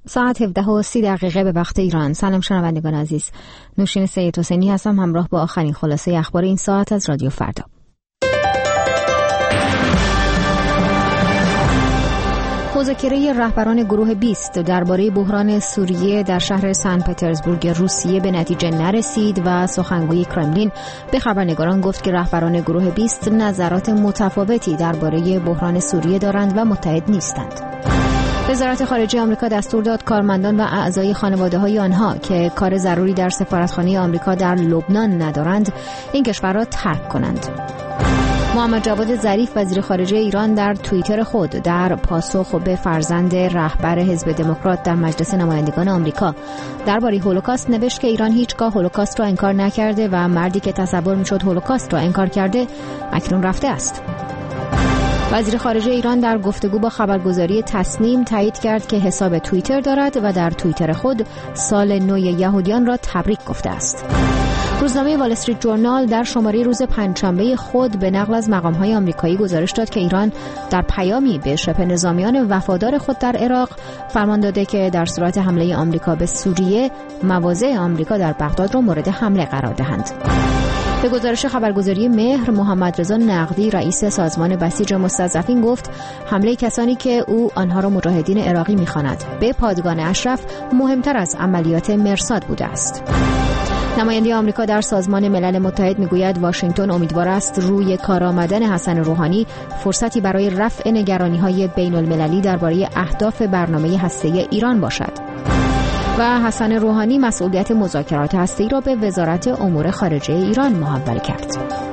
ساعت 17:30 به وقت ایران. سلام شنوندگان عزیز، نوشین سید حسینی هستم همراه با آخرین خلاصه اخبار این ساعت از رادیو فردا. مذاکره رهبران گروه 20 درباره بحران سوریه در شهر سن پترزبورگ روسیه به نتیجه نرسید و سخنگوی کرملین به خبرنگاران گفت که رهبران گروه 20 نظرات متفاوتی درباره بحران سوریه دارند و متحد نیستند. وزارت خارجه آمریکا دستور داد کارمندان و اعضای خانواده‌های آنها که کار ضروری در سفارتخانه آمریکا در لبنان ندارند این کشور را ترک کنند. محمد جواد ظریف وزیر خارجه ایران در توییتر خود در پاسخ به فرزند رهبر حزب دموکرات در مجلس نمایندگان آمریکا درباره هولوکاست نوشت که ایران هیچگاه هولوکاست را انکار نکرده و مردی که تصور می‌شد هولوکاست را انکار کرده اکنون رفته است. وزیر خارجه ایران در گفتگو با خبرگزاری تصنیم تایید کرد که حساب توییتر دارد و در توییتر خود سال نو یهودیان را تبریک گفته است. روزنامه وال استریت جورنال در شماره روز پنجشنبه خود به نقل از مقام‌های آمریکایی گزارش داد که ایران در پیامی به شبه نظامیان وفادار خود در عراق فرمان داده که در صورت حمله آمریکا به سوریه مواضع آمریکا در بغداد را مورد حمله قرار دهند. به گزارش خبرگزاری مهر، محمد رضا نقدی رئیس سازمان بسیج مستضعفین گفت حمله کسانی که او آنها را مجاهدین عراقی می‌خواند به پادگان اشرف مهمتر از عملیات مرصاد بوده است. نماینده آمریکا در سازمان ملل متحد میگوید واشنگتن امیدوار است روی کار آمدن حسن روحانی فرصتی برای رفع نگرانی‌های بین‌المللی درباره اهداف برنامه هسته‌ای ایران باشد. و حسن روحانی مسئولیت مذاکرات هسته‌ای را به وزارت امور خارجه ایران محول کرد.